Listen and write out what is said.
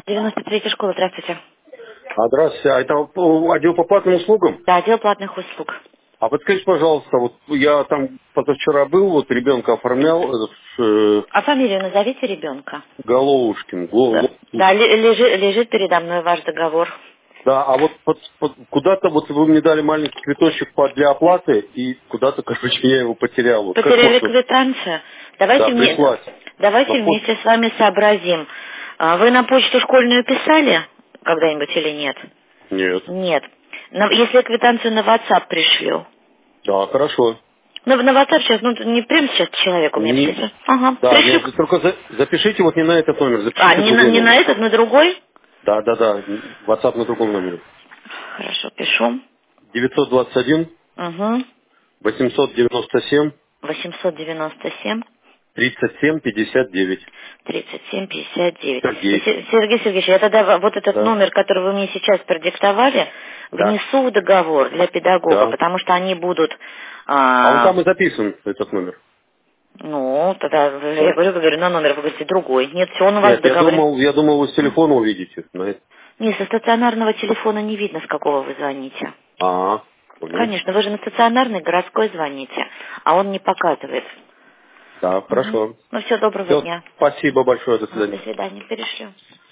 93-я школа, здравствуйте. Здравствуйте. А это отдел по платным услугам? Да, отдел платных услуг. А подскажите, пожалуйста, вот я там позавчера был, вот ребенка оформлял, А фамилию назовите ребенка. Головушкин. Да, лежит передо мной ваш договор. Да, а вот куда-то вот вы мне дали маленький квиточек для оплаты, и куда-то, короче, я его потерял. Вот как Потеряли можно, квитанцию? да, Давайте прислать на почту? вместе с вами сообразим. Вы на почту школьную писали когда-нибудь или нет? Нет. Нет. Если квитанцию на WhatsApp пришлю. Да, хорошо. Ну, на WhatsApp сейчас, не прямо сейчас человек у меня Не, пишет. Ага, да, пришлю. нет, только запишите вот не на этот номер, А, запишите другой не на номер. этот, на другой? Да, WhatsApp на другом номере. Хорошо, пишу. 921 Угу. 897 897 37 59. 37 59. Сергей. Сергей Сергеевич, я тогда вот этот Да. номер, который вы мне сейчас продиктовали, Да. внесу в договор для педагога, Да. потому что они будут, А он там и записан, этот номер. тогда я Да. говорю на номер, вы говорите другой. Нет, все, он у вас в Нет, договоре. я думал, вы с телефона увидите. Нет, со стационарного телефона не видно, с какого вы звоните. Понял. Конечно, вы же на стационарный городской звоните, а он не показывает. Да, Угу. хорошо. Ну все, доброго Все, дня. спасибо большое, до До свидания. свидания, перешлю.